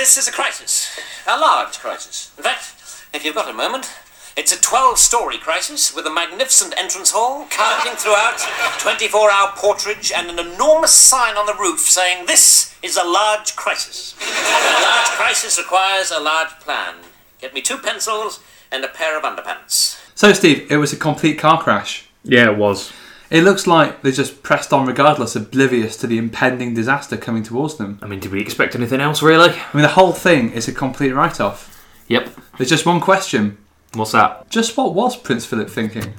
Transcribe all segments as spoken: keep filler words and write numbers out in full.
This is a crisis. A large crisis. In fact, if you've got a moment, it's a twelve-storey crisis with a magnificent entrance hall, carpeting throughout, twenty-four hour porterage, and an enormous sign on the roof saying, "This is a large crisis. A large crisis requires a large plan. Get me two pencils and a pair of underpants." So, Steve, it was a complete car crash. Yeah, it was. It looks like they just pressed on regardless, oblivious to the impending disaster coming towards them. I mean, did we expect anything else, really? I mean, the whole thing is a complete write-off. Yep. There's just one question. What's that? Just what was Prince Philip thinking?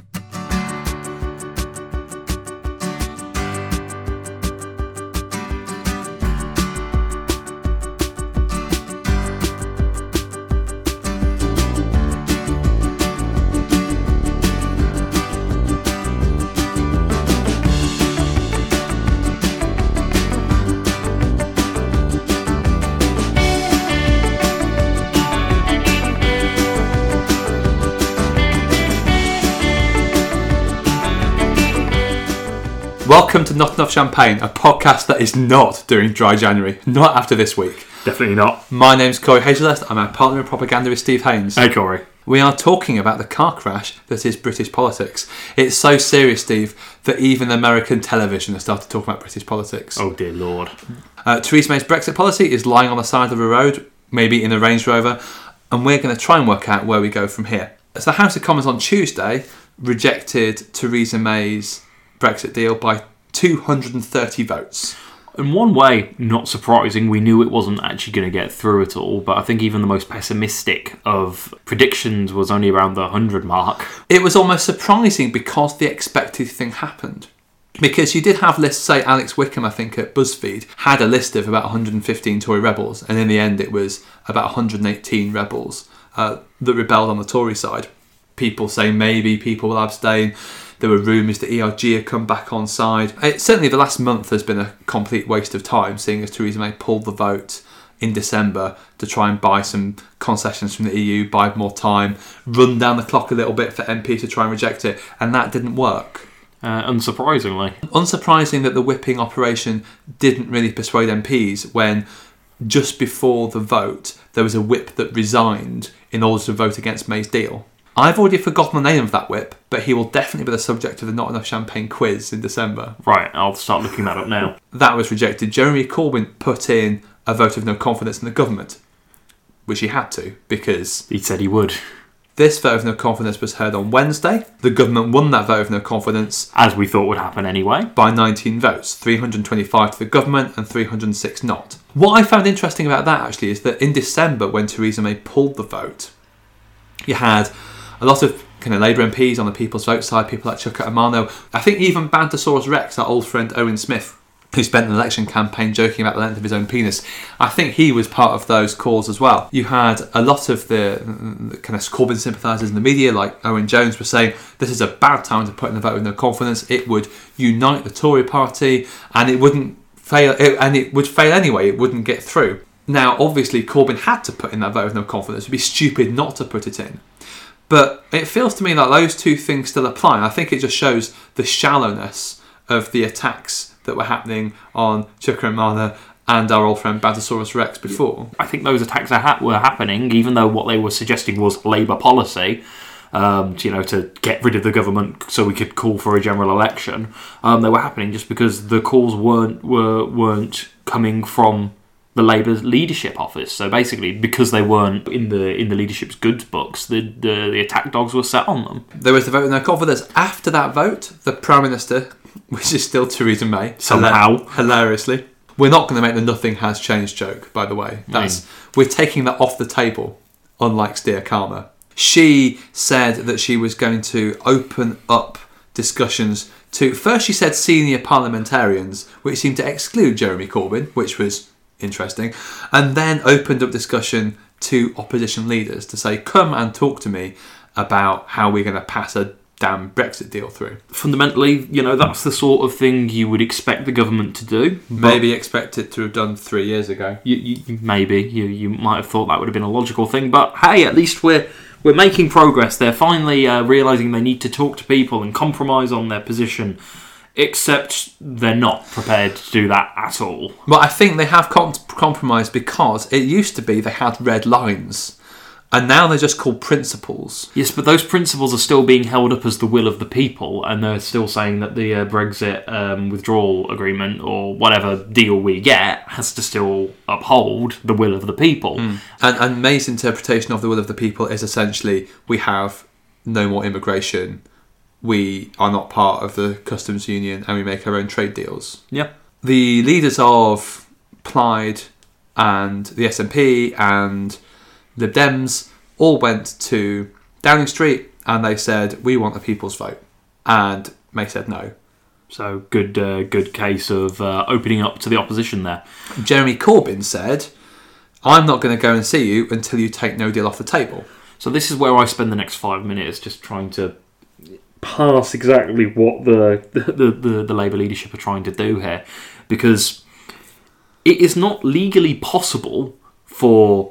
Welcome to Not Enough Champagne, a podcast that is not during dry January, not after this week. Definitely not. My name's Corey Hazelest, and my partner in propaganda is Steve Haynes. Hey, Corey. We are talking about the car crash that is British politics. It's so serious, Steve, that even American television has started talking about British politics. Oh, dear Lord. Uh, Theresa May's Brexit policy is lying on the side of a road, maybe in a Range Rover, and we're going to try and work out where we go from here. So the House of Commons on Tuesday rejected Theresa May's Brexit deal by two hundred thirty votes. In one way, not surprising. We knew it wasn't actually going to get through at all, but I think even the most pessimistic of predictions was only around the one hundred mark. It was almost surprising because the expected thing happened. Because you did have lists, say Alex Wickham, I think, at BuzzFeed, had a list of about one hundred fifteen Tory rebels, and in the end it was about one hundred eighteen rebels uh, that rebelled on the Tory side. People say maybe people will abstain. There were rumours that E R G had come back on side. It, certainly the last month has been a complete waste of time, seeing as Theresa May pulled the vote in December to try and buy some concessions from the E U, buy more time, run down the clock a little bit for M P to try and reject it, and that didn't work. Uh, unsurprisingly. Unsurprising that the whipping operation didn't really persuade M Ps when just before the vote there was a whip that resigned in order to vote against May's deal. I've already forgotten the name of that whip, but he will definitely be the subject of the Not Enough Champagne quiz in December. Right, I'll start looking that up now. That was rejected. Jeremy Corbyn put in a vote of no confidence in the government, which he had to, because he said he would. This vote of no confidence was heard on Wednesday. The government won that vote of no confidence, as we thought would happen anyway, by nineteen votes, three hundred twenty-five to the government and three hundred six not. What I found interesting about that, actually, is that in December, when Theresa May pulled the vote, you had a lot of kind of Labour M Ps on the People's Vote side, people like Chuka Umunna. I think even Bantosaurus Rex, our old friend Owen Smith, who spent an election campaign joking about the length of his own penis, I think he was part of those calls as well. You had a lot of the, the kind of Corbyn sympathisers in the media, like Owen Jones, were saying this is a bad time to put in a vote with no confidence. It would unite the Tory party, and it wouldn't fail, it, and it would fail anyway. It wouldn't get through. Now, obviously, Corbyn had to put in that vote with no confidence. It would be stupid not to put it in. But it feels to me like those two things still apply. I think it just shows the shallowness of the attacks that were happening on Chuka Umunna and our old friend Bantosaurus Rex before. I think those attacks are ha- were happening, even though what they were suggesting was Labour policy, um, to, you know, to get rid of the government so we could call for a general election. Um, they were happening just because the calls weren't were weren't coming from the Labour leadership office. So basically, because they weren't in the in the leadership's goods books, the, the the attack dogs were set on them. There was the vote with no confidence. After that vote, the Prime Minister, which is still Theresa May, somehow, hilariously, we're not going to make the nothing has changed joke, by the way. That's mm. We're taking that off the table, unlike Steer Karma. She said that she was going to open up discussions to, first she said senior parliamentarians, which seemed to exclude Jeremy Corbyn, which was interesting, and then opened up discussion to opposition leaders to say, come and talk to me about how we're going to pass a damn Brexit deal through. Fundamentally, you know, that's the sort of thing you would expect the government to do. Maybe expect it to have done three years ago. You, you, maybe. You, you might have thought that would have been a logical thing, but hey, at least we're we're making progress. They're finally uh, realising they need to talk to people and compromise on their position Except they're not prepared to do that at all. Well, I think they have com- compromised because it used to be they had red lines, and now they're just called principles. Yes, but those principles are still being held up as the will of the people, and they're still saying that the uh, Brexit um, withdrawal agreement, or whatever deal we get, has to still uphold the will of the people. Mm. And, and May's interpretation of the will of the people is essentially, we have no more immigration, we are not part of the customs union, and we make our own trade deals. Yeah. The leaders of Plaid and the S N P and Lib Dems all went to Downing Street and they said, we want the people's vote. And May said no. So good uh, good case of uh, opening up to the opposition there. Jeremy Corbyn said, I'm not going to go and see you until you take no deal off the table. So this is where I spend the next five minutes just trying to pass exactly what the the, the, the Labour leadership are trying to do here. Because it is not legally possible for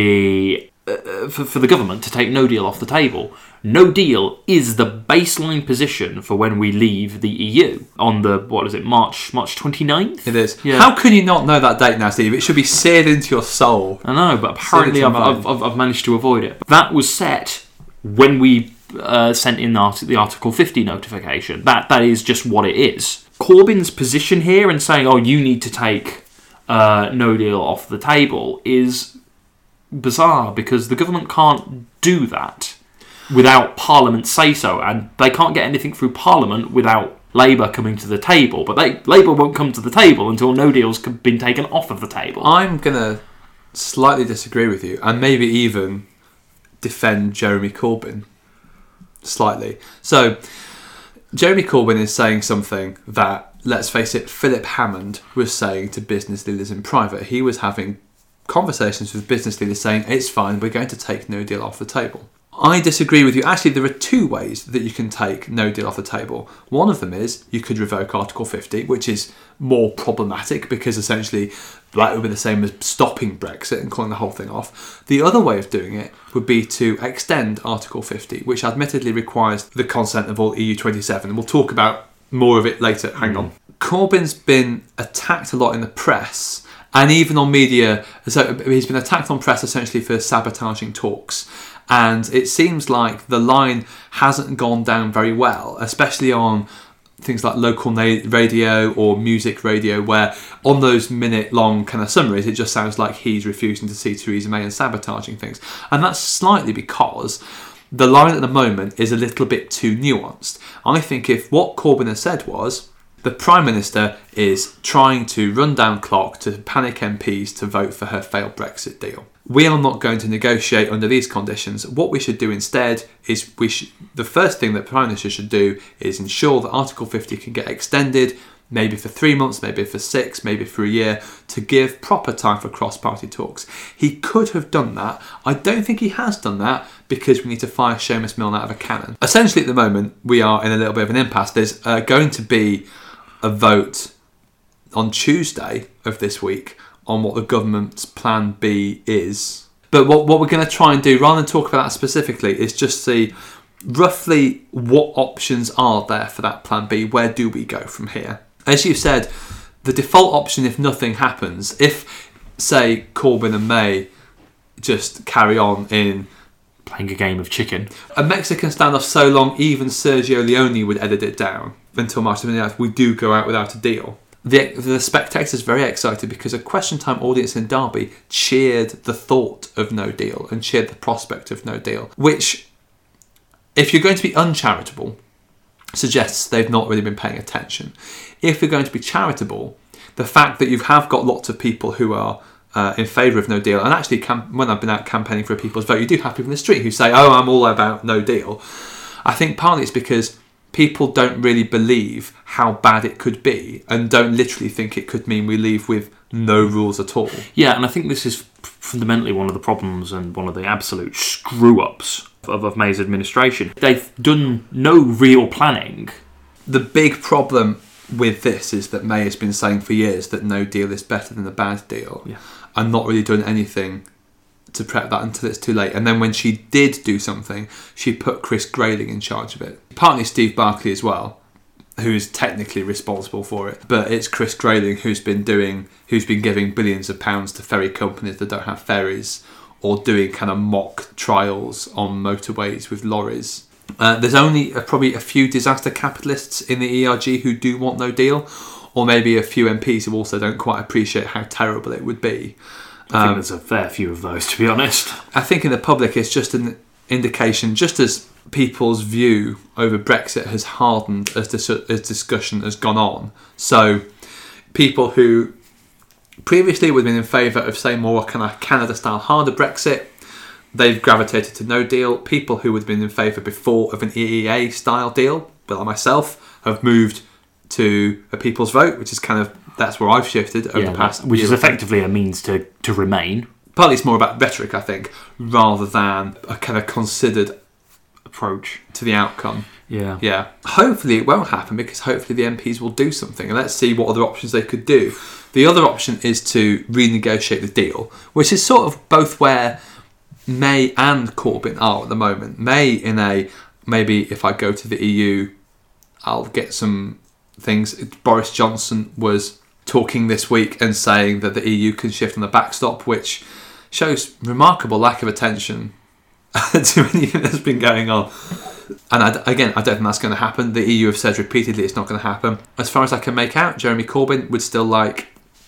the uh, for, for the government to take no deal off the table. No deal is the baseline position for when we leave the E U on the, what is it, March March twenty-ninth? It is. Yeah. How can you not know that date now, Steve? It should be seared into your soul. I know, but apparently I've, I've, I've, I've managed to avoid it. That was set when we uh, sent in the, the Article fifty notification. That That is just what it is. Corbyn's position here and saying, oh, you need to take uh, no deal off the table is bizarre because the government can't do that without Parliament say so, and they can't get anything through Parliament without Labour coming to the table. But they, Labour won't come to the table until no deal's been taken off of the table. I'm going to slightly disagree with you and maybe even defend Jeremy Corbyn slightly. So, Jeremy Corbyn is saying something that, let's face it, Philip Hammond was saying to business leaders in private. He was having conversations with business leaders saying, it's fine, we're going to take no deal off the table. I disagree with you. Actually, there are two ways that you can take no deal off the table. One of them is you could revoke Article fifty, which is more problematic because essentially that would be the same as stopping Brexit and calling the whole thing off. The other way of doing it would be to extend Article fifty, which admittedly requires the consent of all E U twenty-seven. We'll talk about more of it later. Hang on. Corbyn's been attacked a lot in the press and even on media. So he's been attacked on press essentially for sabotaging talks. And it seems like the line hasn't gone down very well, especially on things like local na- radio or music radio, where on those minute-long kind of summaries, it just sounds like he's refusing to see Theresa May and sabotaging things. And that's slightly because the line at the moment is a little bit too nuanced. I think if what Corbyn has said was, the Prime Minister is trying to run down clock to panic M Ps to vote for her failed Brexit deal. We are not going to negotiate under these conditions. What we should do instead is we should, the first thing that the Prime Minister should do is ensure that Article fifty can get extended, maybe for three months, maybe for six, maybe for a year, to give proper time for cross-party talks. He could have done that. I don't think he has done that because we need to fire Seamus Milne out of a cannon. Essentially, at the moment, we are in a little bit of an impasse. There's uh, going to be a vote on Tuesday of this week on what the government's plan B is. But what, what we're going to try and do, rather than talk about that specifically, is just see roughly what options are there for that plan B. Where do we go from here? As you said, the default option, if nothing happens, if, say, Corbyn and May just carry on in playing a game of chicken. A Mexican standoff so long, even Sergio Leone would edit it down until March twenty-ninth. We do go out without a deal. The, the Spectator's very excited because a Question Time audience in Derby cheered the thought of no deal and cheered the prospect of no deal, which, if you're going to be uncharitable, suggests they've not really been paying attention. If you're going to be charitable, the fact that you have got lots of people who are uh, in favour of no deal, and actually cam- when I've been out campaigning for a people's vote, you do have people in the street who say, oh, I'm all about no deal. I think partly it's because people don't really believe how bad it could be and don't literally think it could mean we leave with no rules at all. Yeah, and I think this is fundamentally one of the problems and one of the absolute screw-ups of, of May's administration. They've done no real planning. The big problem with this is that May has been saying for years that no deal is better than a bad deal, yeah. and not really done anything to prep that until it's too late. And then when she did do something, she put Chris Grayling in charge of it. Partly Steve Barclay as well. who's technically responsible for it, but it's Chris Grayling who's been doing, who's been giving billions of pounds to ferry companies that don't have ferries, or doing kind of mock trials on motorways with lorries. Uh, there's only uh, probably a few disaster capitalists in the E R G who do want no deal, or maybe a few M Ps who also don't quite appreciate how terrible it would be. I think um, there's a fair few of those, to be honest. I think in the public it's just an indication, just as people's view over Brexit has hardened as, dis- as discussion has gone on. So people who previously would have been in favour of, say, more kind of Canada-style harder Brexit, they've gravitated to no deal. People who would have been in favour before of an E E A-style deal, but like myself, have moved to a people's vote, which is kind of, that's where I've shifted over yeah, the past which year. is effectively a means to, to remain. Partly it's more about rhetoric, I think, rather than a kind of considered approach to the outcome. Yeah. Yeah. Hopefully it won't happen, because hopefully the M Ps will do something, and let's see what other options they could do. The other option is to renegotiate the deal, which is sort of both where May and Corbyn are at the moment. May in a, maybe if I go to the E U, I'll get some things. Boris Johnson was talking this week and saying that the E U can shift on the backstop, which shows remarkable lack of attention to anything that's been going on. And I, again, I don't think that's going to happen. The E U have said repeatedly it's not going to happen. As far as I can make out, Jeremy Corbyn would still like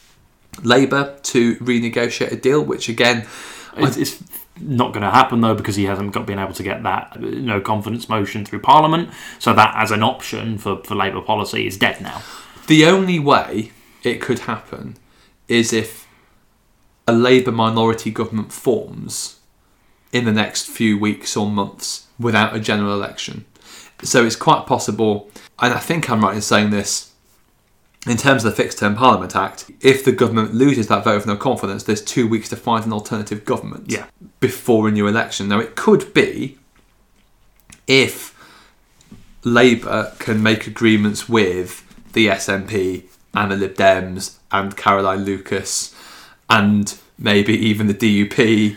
Labour to renegotiate a deal, which again, it's, it's not going to happen though, because he hasn't got been able to get that no confidence motion through Parliament. So that as an option for, for Labour policy is dead now. The only way it could happen is if a Labour minority government forms in the next few weeks or months without a general election. So it's quite possible, and I think I'm right in saying this, in terms of the Fixed Term Parliament Act, if the government loses that vote of no confidence, there's two weeks to find an alternative government yeah. before a new election. Now, it could be if Labour can make agreements with the S N P and the Lib Dems and Caroline Lucas and maybe even the D U P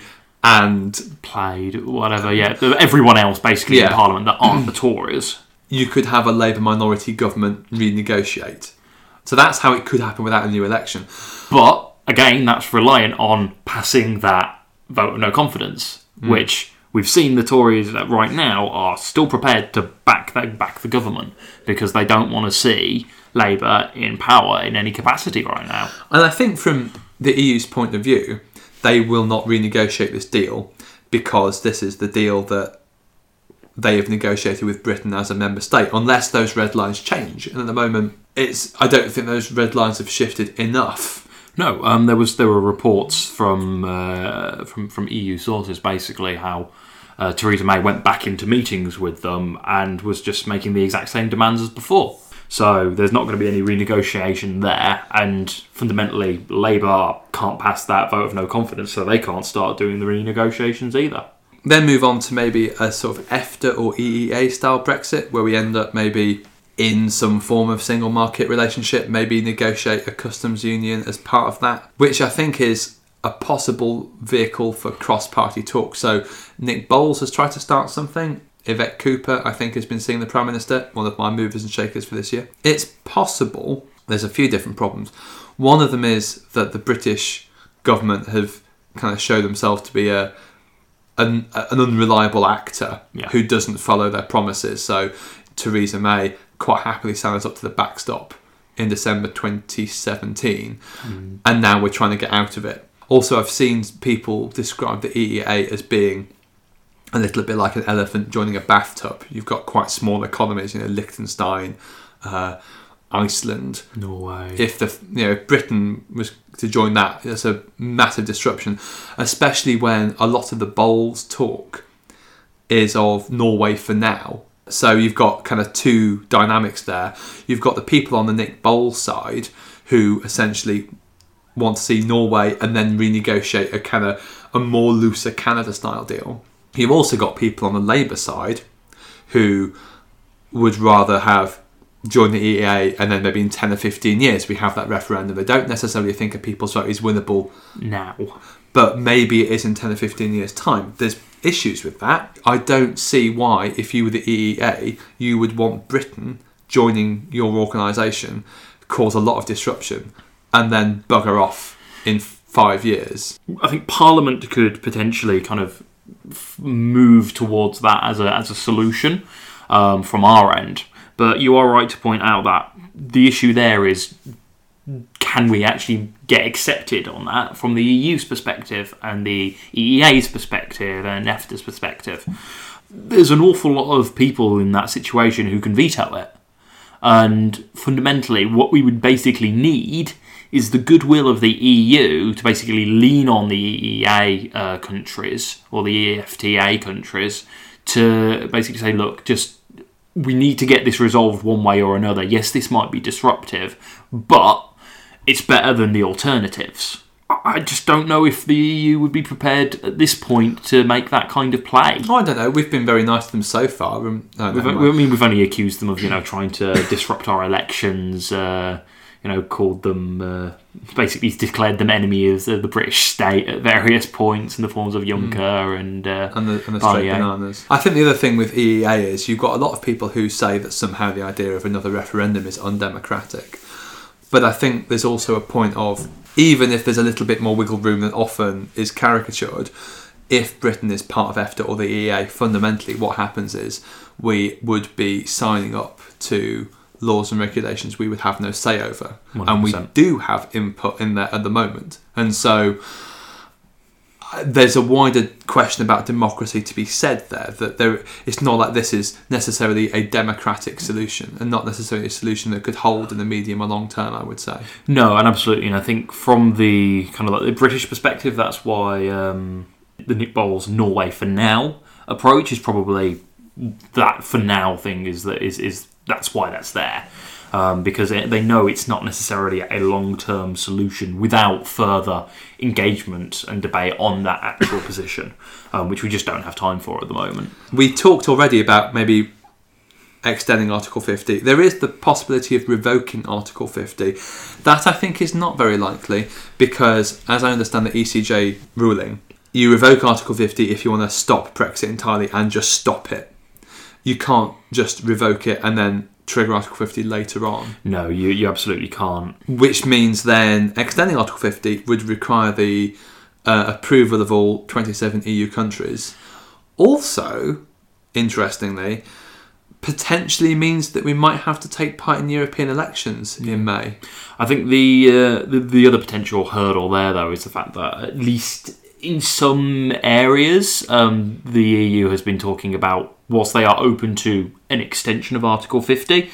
and Plaid, whatever, yeah, everyone else basically yeah. in Parliament that aren't the Tories. You could have a Labour minority government renegotiate. So that's how it could happen without a new election. But, again, that's reliant on passing that vote of no confidence, mm. which we've seen the Tories right now are still prepared to back the, back the government because they don't want to see Labour in power in any capacity right now. And I think from the E U's point of view, they will not renegotiate this deal because this is the deal that they have negotiated with Britain as a member state, unless those red lines change. And at the moment, it's I don't think those red lines have shifted enough. No, um, there was there were reports from uh, from from E U sources basically how uh, Theresa May went back into meetings with them and was just making the exact same demands as before. So there's not going to be any renegotiation there, and fundamentally Labour can't pass that vote of no confidence, so they can't start doing the renegotiations either. Then move on to maybe a sort of EFTA or E E A style Brexit, where we end up maybe in some form of single market relationship, maybe negotiate a customs union as part of that, which I think is a possible vehicle for cross-party talk. So Nick Boles has tried to start something. Yvette Cooper, I think, has been seeing the Prime Minister, one of my movers and shakers for this year. It's possible. There's a few different problems. One of them is that the British government have kind of showed themselves to be a an, an unreliable actor yeah. who doesn't follow their promises. So Theresa May quite happily signed us up to the backstop in December twenty seventeen, mm. and now we're trying to get out of it. Also, I've seen people describe the E E A as being a little bit like an elephant joining a bathtub. You've got quite small economies, you know, Liechtenstein, uh, Iceland, Norway. If the you know if Britain was to join that, it's a massive disruption, especially when a lot of the Boles talk is of Norway for now. So you've got kind of two dynamics there. You've got the people on the Nick Boles side who essentially want to see Norway and then renegotiate a kind of a more looser Canada-style deal. You've also got people on the Labour side who would rather have joined the E E A and then maybe in ten or fifteen years we have that referendum. They don't necessarily think a people's vote is winnable now, but maybe it is in ten or fifteen years' time. There's issues with that. I don't see why, if you were the E E A, you would want Britain joining your organisation, cause a lot of disruption, and then bugger off in five years. I think Parliament could potentially kind of f- move towards that as a as a solution um, from our end. But you are right to point out that the issue there is, can we actually get accepted on that from the E U's perspective and the E E A's perspective and NEFTA's perspective? There's an awful lot of people in that situation who can veto it. And fundamentally, what we would basically need is the goodwill of the E U to basically lean on the E E A uh, countries or the E F T A countries to basically say, look, just we need to get this resolved one way or another. Yes, this might be disruptive, but it's better than the alternatives. I just don't know if the E U would be prepared at this point to make that kind of play. I don't know. We've been very nice to them so far. Um, no, we've, no, I mean, we've only accused them of, you know, trying to disrupt our elections. Uh, you know, called them, uh, basically declared them enemies of the British state at various points in the forms of Juncker mm. and uh, and the, and the straight bananas. I think the other thing with E E A is you've got a lot of people who say that somehow the idea of another referendum is undemocratic. But I think there's also a point of, even if there's a little bit more wiggle room than often is caricatured, if Britain is part of EFTA or the E E A, fundamentally what happens is we would be signing up to laws and regulations we would have no say over. one hundred percent. And we do have input in there at the moment. And so there's a wider question about democracy to be said there, that there it's not like this is necessarily a democratic solution and not necessarily a solution that could hold in the medium or long term, I would say. No, and absolutely. And I think from the kind of like the British perspective, that's why um, the Nick Boles Norway for now approach is probably that for now thing is that is is that's why that's there. Um, because it, they know it's not necessarily a long-term solution without further engagement and debate on that actual position, um, which we just don't have time for at the moment. We talked already about maybe extending Article fifty. There is the possibility of revoking Article fifty. That I think is not very likely because, as I understand the E C J ruling, you revoke Article fifty if you want to stop Brexit entirely and just stop it. You can't just revoke it and then trigger Article fifty later on. No, you you absolutely can't. Which means then extending Article fifty would require the uh, approval of all twenty-seven E U countries. Also, interestingly, potentially means that we might have to take part in European elections in May. I think the, uh, the the other potential hurdle there, though, is the fact that at least in some areas, um, the E U has been talking about, whilst they are open to an extension of Article fifty,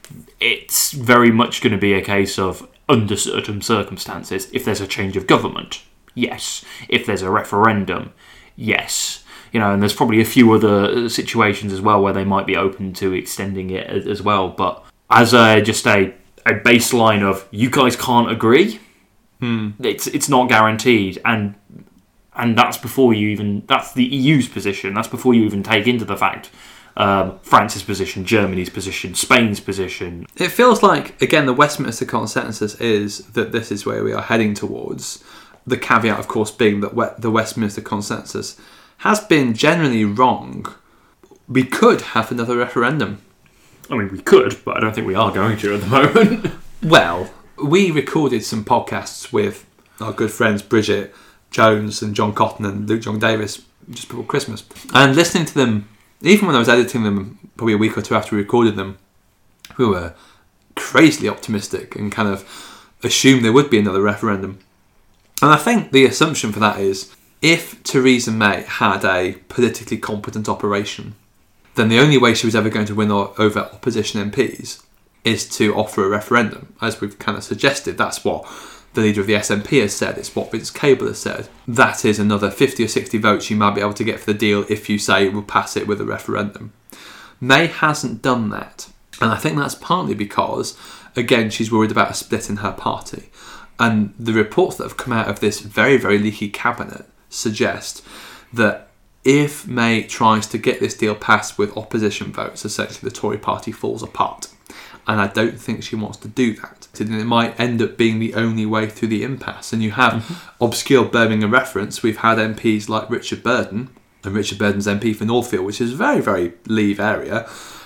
it's very much going to be a case of, under certain circumstances, if there's a change of government, yes. If there's a referendum, yes. You know, and there's probably a few other situations as well where they might be open to extending it as well. But as a, just a, a baseline of, you guys can't agree, hmm. it's it's not guaranteed. And And that's before you even... That's the E U's position. That's before you even take into the fact um, France's position, Germany's position, Spain's position. It feels like, again, the Westminster consensus is that this is where we are heading towards. The caveat, of course, being that the Westminster consensus has been generally wrong. We could have another referendum. I mean, we could, but I don't think we are going to at the moment. Well, we recorded some podcasts with our good friends Bridget Jones and John Cotton and Luke John Davis just before Christmas. And listening to them, even when I was editing them probably a week or two after we recorded them, we were crazily optimistic and kind of assumed there would be another referendum. And I think the assumption for that is, if Theresa May had a politically competent operation, then the only way she was ever going to win over opposition M Ps is to offer a referendum. As we've kind of suggested, that's what the leader of the S N P has said, it's what Vince Cable has said. That is another fifty or sixty votes you might be able to get for the deal if you say we'll pass it with a referendum. May hasn't done that. And I think that's partly because, again, she's worried about a split in her party. And the reports that have come out of this very, very leaky cabinet suggest that if May tries to get this deal passed with opposition votes, essentially the Tory party falls apart. And I don't think she wants to do that. It might end up being the only way through the impasse. And you have mm-hmm. obscure Birmingham reference. We've had M Ps like Richard Burden, and Richard Burden's M P for Northfield, which is a very, very Leave area,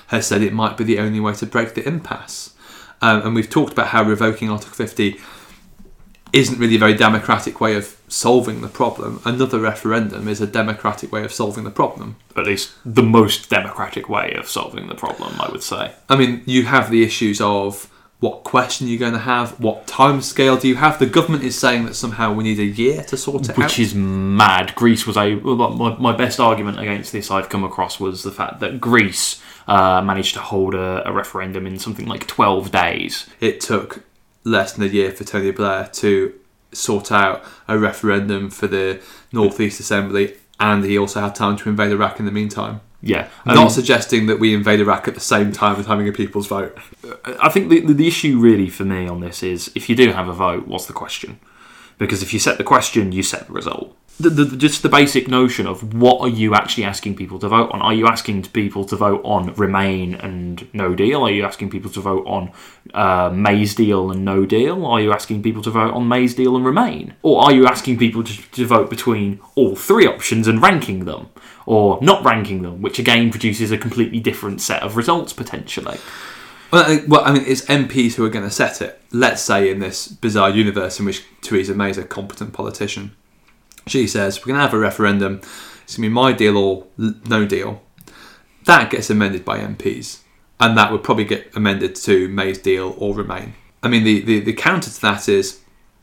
has said it might be the only way to break the impasse. Um, and we've talked about how revoking Article fifty isn't really a very democratic way of solving the problem. Another referendum is a democratic way of solving the problem. At least the most democratic way of solving the problem, I would say. I mean, you have the issues of what question you're going to have, what time scale do you have. The government is saying that somehow we need a year to sort it Which out. Which is mad. Greece was a... Well, my, my best argument against this I've come across was the fact that Greece uh, managed to hold a, a referendum in something like twelve days. It took less than a year for Tony Blair to sort out a referendum for the North East Assembly, and he also had time to invade Iraq in the meantime. Yeah. I'm not suggesting that we invade Iraq at the same time as having a people's vote. I think the, the issue really for me on this is, if you do have a vote, what's the question? Because if you set the question, you set the result. The, the, just the basic notion of what are you actually asking people to vote on? Are you asking people to vote on Remain and No Deal? Are you asking people to vote on uh, May's Deal and No Deal? Are you asking people to vote on May's Deal and Remain? Or are you asking people to, to vote between all three options and ranking them? Or not ranking them, which again produces a completely different set of results potentially. Well, well, I mean, it's M Ps who are going to set it. Let's say in this bizarre universe in which Theresa May is a competent politician. She says, we're going to have a referendum. It's going to be my deal or no deal. That gets amended by M Ps. And that would probably get amended to May's deal or Remain. I mean, the, the, the counter to that is,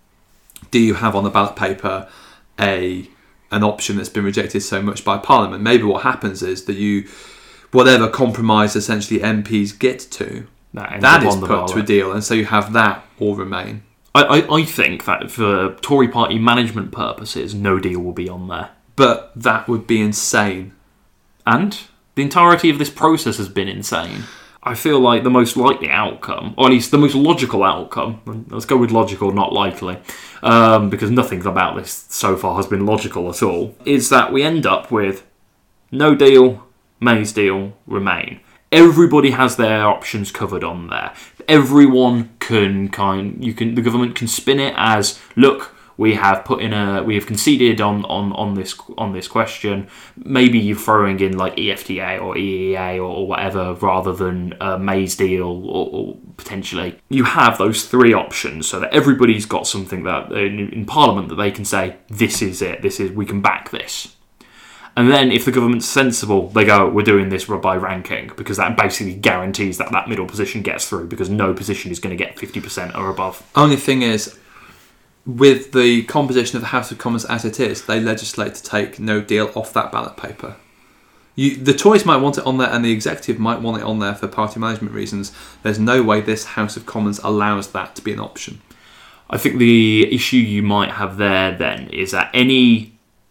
do you have on the ballot paper a an option that's been rejected so much by Parliament? Maybe what happens is that you, whatever compromise essentially M Ps get to, that, that is put to a deal. And so you have that or Remain. I, I, I think that for Tory party management purposes, No Deal will be on there. But that would be insane. And the entirety of this process has been insane. I feel like the most likely outcome, or at least the most logical outcome, let's go with logical, not likely, um, because nothing about this so far has been logical at all, is that we end up with No Deal, May's Deal, Remain. Everybody has their options covered on there. Everyone can kind, you can, the government can spin it as, look, we have put in a, we have conceded on, on, on this on this question. Maybe you're throwing in like E F T A or E E A or, or whatever rather than uh, May's Deal or, or potentially. You have those three options so that everybody's got something that in, in Parliament that they can say, this is it. This is we can back this. And then if the government's sensible, they go, we're doing this by ranking, because that basically guarantees that that middle position gets through, because no position is going to get fifty percent or above. Only thing is, with the composition of the House of Commons as it is, they legislate to take No Deal off that ballot paper. You, the Tories might want it on there and the executive might want it on there for party management reasons. There's no way this House of Commons allows that to be an option. I think the issue you might have there then is that any...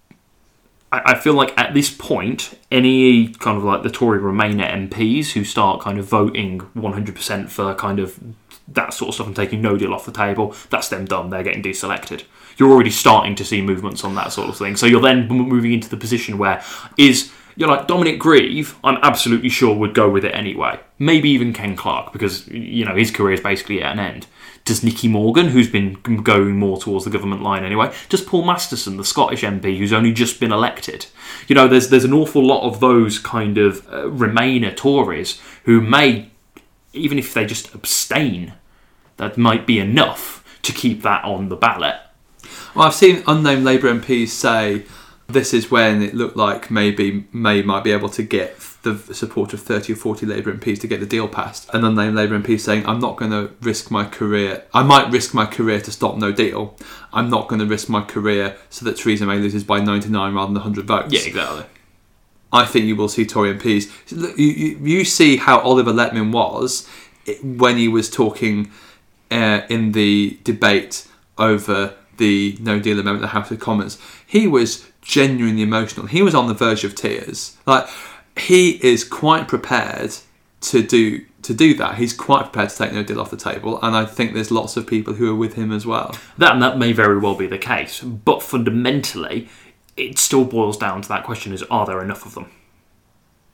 I feel like at this point, any kind of like the Tory Remainer M Ps who start kind of voting one hundred percent for kind of that sort of stuff and taking No Deal off the table, that's them done. They're getting deselected. You're already starting to see movements on that sort of thing. So you're then moving into the position where is... You're like, Dominic Grieve, I'm absolutely sure would go with it anyway. Maybe even Ken Clarke, because, you know, his career is basically at an end. Does Nicky Morgan, who's been going more towards the government line anyway? Does Paul Masterson, the Scottish M P, who's only just been elected? You know, there's there's an awful lot of those kind of uh, Remainer Tories who may, even if they just abstain, that might be enough to keep that on the ballot. Well, I've seen unnamed Labour M Ps say this is when it looked like maybe May might be able to get the support of thirty or forty Labour M Ps to get the deal passed. An unnamed Labour M P saying, I'm not going to risk my career. I might risk my career to stop No Deal. I'm not going to risk my career so that Theresa May loses by ninety-nine rather than one hundred votes. Yeah, exactly. I think you will see Tory M Ps. You, you, you see how Oliver Letman was when he was talking uh, in the debate over the No Deal amendment in the House of Commons. He was genuinely emotional. He was on the verge of tears. Like, he is quite prepared to do to do that. He's quite prepared to take No Deal off the table, and I think there's lots of people who are with him as well. That and that may very well be the case, but fundamentally, it still boils down to that question: is are there enough of them?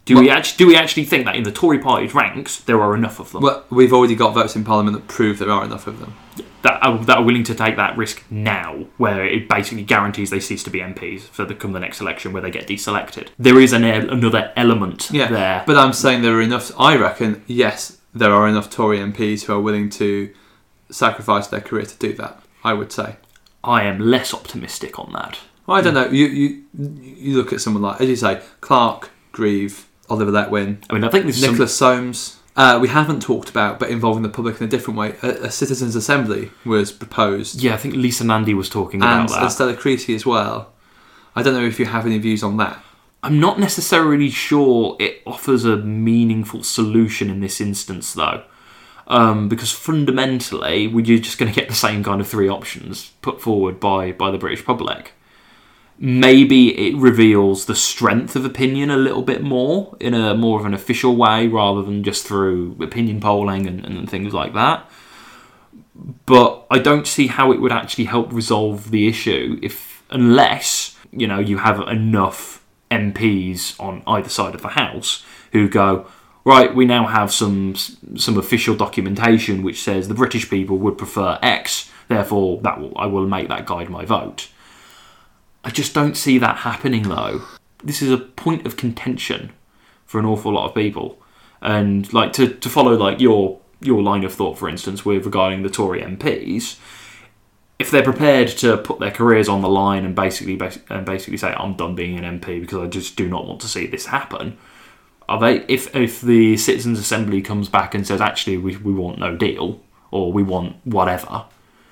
Do we actually do we actually think that in the Tory party's ranks there are enough of them? Well, we've already got votes in Parliament that prove there are enough of them. That are, that are willing to take that risk now, where it basically guarantees they cease to be M Ps for the come the next election, where they get deselected. There is an another element yeah, there. But I'm saying there are enough. I reckon, yes, there are enough Tory M Ps who are willing to sacrifice their career to do that. I would say. I am less optimistic on that. Well, I don't know. You you you look at someone like, as you say, Clark, Grieve, Oliver Letwin. I mean, I think this Nicholas Soames. Uh, we haven't talked about, but involving the public in a different way. A, a citizens' assembly was proposed. Yeah, I think Lisa Nandy was talking and, about that. And Stella Creasy as well. I don't know if you have any views on that. I'm not necessarily sure it offers a meaningful solution in this instance, though. Um, because fundamentally, we're just going to get the same kind of three options put forward by, by the British public. Maybe it reveals the strength of opinion a little bit more in a more of an official way rather than just through opinion polling and, and things like that. But I don't see how it would actually help resolve the issue if, unless, you know, you have enough M Ps on either side of the House who go, right, we now have some some official documentation which says the British people would prefer X, therefore that will, I will make that guide my vote. I just don't see that happening, though. This is a point of contention for an awful lot of people. And like to, to follow like your your line of thought, for instance, with regarding the Tory M Ps, if they're prepared to put their careers on the line and basically and basically say, I'm done being an M P because I just do not want to see this happen, are they? If if the Citizens' Assembly comes back and says, actually, we we want no deal, or we want whatever,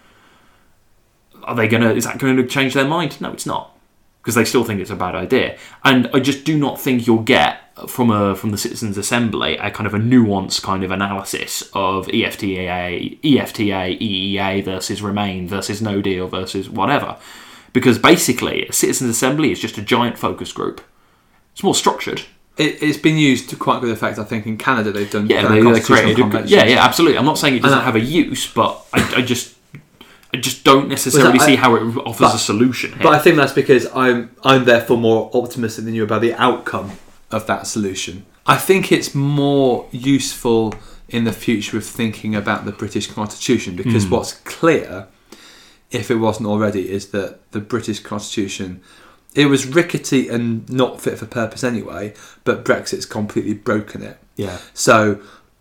are they gonna? Is that going to change their mind? No, it's not, because they still think it's a bad idea. And I just do not think you'll get from a from the Citizens' Assembly a kind of a nuanced kind of analysis of E F T A, E F T A, E E A versus Remain versus No Deal versus whatever, because basically a Citizens' Assembly is just a giant focus group. It's more structured. It, it's been used to quite good effect, I think. In Canada, they've done yeah, they, they created a, yeah, yeah, absolutely. I'm not saying it doesn't I, have a use, but I, I just. I just don't necessarily that, I, see how it offers but, a solution here. But I think that's because I'm I'm therefore more optimistic than you about the outcome of that solution. I think it's more useful in the future of thinking about the British Constitution, because mm. what's clear, if it wasn't already, is that the British Constitution, it was rickety and not fit for purpose anyway, but Brexit's completely broken it. Yeah. So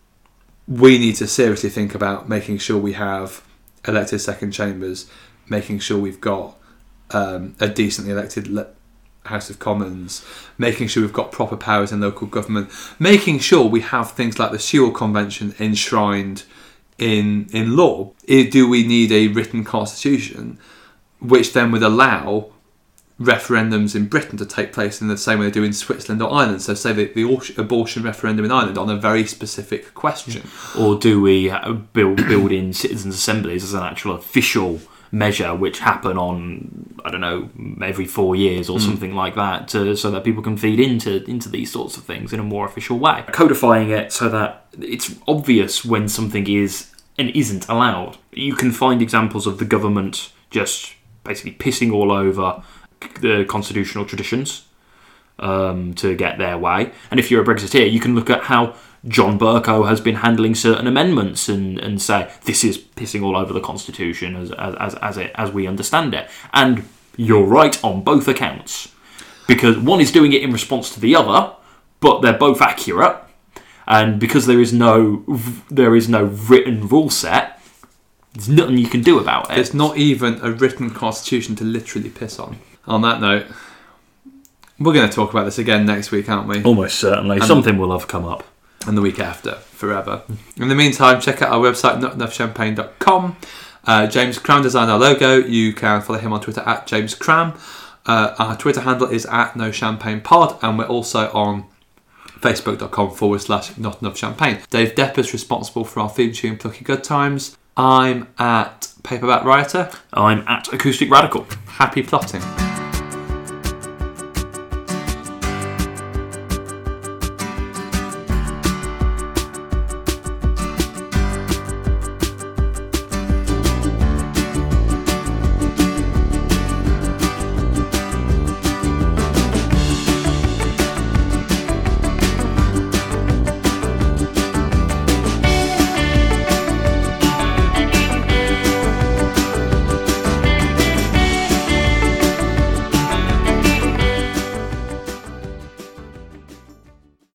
we need to seriously think about making sure we have elected second chambers, making sure we've got um, a decently elected le- House of Commons, making sure we've got proper powers in local government, making sure we have things like the Sewell Convention enshrined in in law. Do we need a written constitution which then would allow referendums in Britain to take place in the same way they do in Switzerland or Ireland? So say the, the abortion referendum in Ireland on a very specific question. Or do we build, build in citizens' assemblies as an actual official measure which happen on, I don't know, every four years or mm. something like that, to, so that people can feed into, into these sorts of things in a more official way. Codifying it so that it's obvious when something is and isn't allowed. You can find examples of the government just basically pissing all over the constitutional traditions um, to get their way. And if you're a Brexiteer, you can look at how John Bercow has been handling certain amendments and, and say this is pissing all over the Constitution as as as it as we understand it. And you're right on both accounts, because one is doing it in response to the other, but they're both accurate. And because there is no there is no written rule set, there's nothing you can do about it. There's not even a written constitution to literally piss on. On that note, we're going to talk about this again next week, aren't we? Almost certainly. And something will have come up. And the week after, forever. In the meantime, check out our website, not enough champagne dot com. Uh, James Cram designed our logo. You can follow him on Twitter at James Cram. Uh, our Twitter handle is at No Champagne Pod, and we're also on facebook.com forward slash not enough champagne. Dave Depper's responsible for our theme tune, Plucky Good Times. I'm at Paperback Rioter. I'm at Acoustic Radical. Happy plotting.